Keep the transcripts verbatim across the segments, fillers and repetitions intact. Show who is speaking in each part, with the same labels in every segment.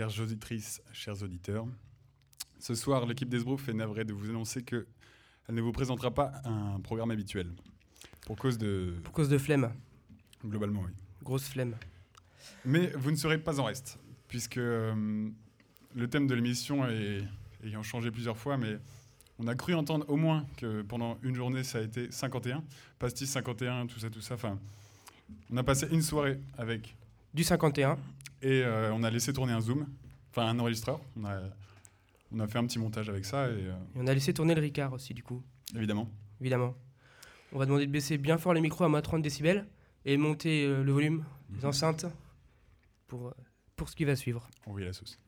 Speaker 1: chères auditrices, chers auditeurs. Ce soir, l'équipe d'Esbrouf est navrée de vous annoncer qu'elle ne vous présentera pas un programme habituel. Pour cause de...
Speaker 2: Pour cause de flemme.
Speaker 1: Globalement, oui.
Speaker 2: Grosse flemme.
Speaker 1: Mais vous ne serez pas en reste, puisque euh, le thème de l'émission est, ayant changé plusieurs fois, mais on a cru entendre au moins que pendant une journée, ça a été cinquante et un. Pastis cinquante et un, tout ça, tout ça. Enfin, on a passé une soirée avec...
Speaker 2: Du cinquante et un.
Speaker 1: Et euh, on a laissé tourner un Zoom, enfin un enregistreur. On a, on a fait un petit montage avec ça. Et, euh,
Speaker 2: et on a laissé tourner le Ricard aussi, du coup.
Speaker 1: Évidemment.
Speaker 2: Évidemment. On va demander de baisser bien fort les micros à moins trente décibels et monter euh, le volume des enceintes pour, euh, pour ce qui va suivre.
Speaker 1: Oui, la sauce.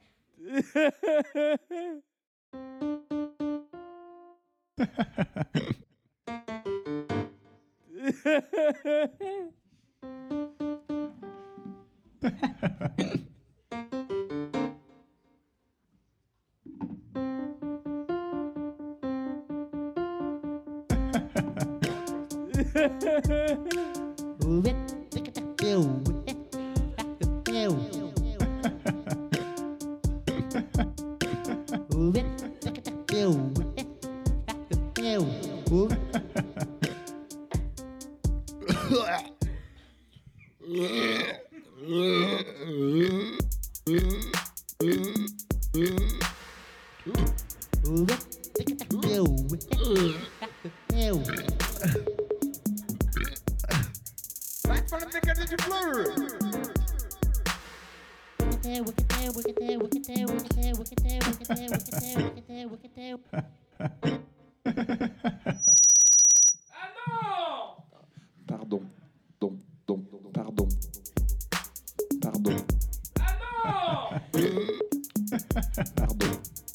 Speaker 3: Pardon, don, don, pardon, pardon. Ah non. Pardon.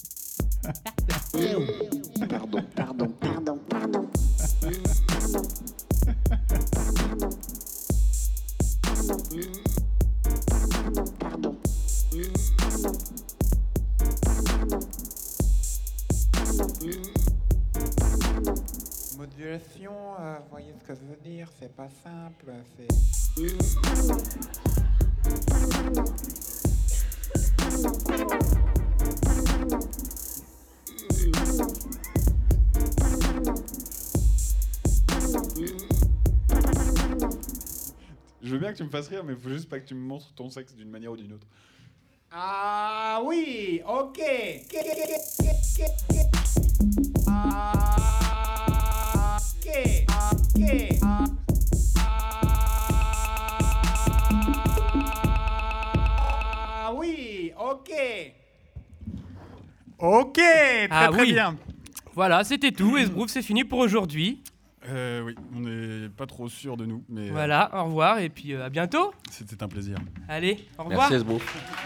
Speaker 3: Pardon, pardon, pardon, pardon. Pardon.
Speaker 4: Modulation, euh, vous voyez ce que je veux dire, c'est pas simple, c'est...
Speaker 1: Je veux bien que tu me fasses rire, mais il faut juste pas que tu me montres ton sexe d'une manière ou d'une autre.
Speaker 4: Ah oui, ok. Ah, ok, ok. Ah oui, ok.
Speaker 1: Ok, très
Speaker 2: Ah
Speaker 1: très
Speaker 2: oui.
Speaker 1: bien.
Speaker 2: Voilà, c'était tout. Esbrouf, c'est fini pour aujourd'hui.
Speaker 1: Euh, oui, on n'est pas trop sûr de nous, mais euh,
Speaker 2: Voilà, au revoir et puis euh, à bientôt.
Speaker 1: c'était un plaisir.
Speaker 2: Allez, au revoir.
Speaker 5: Merci Esbrouf.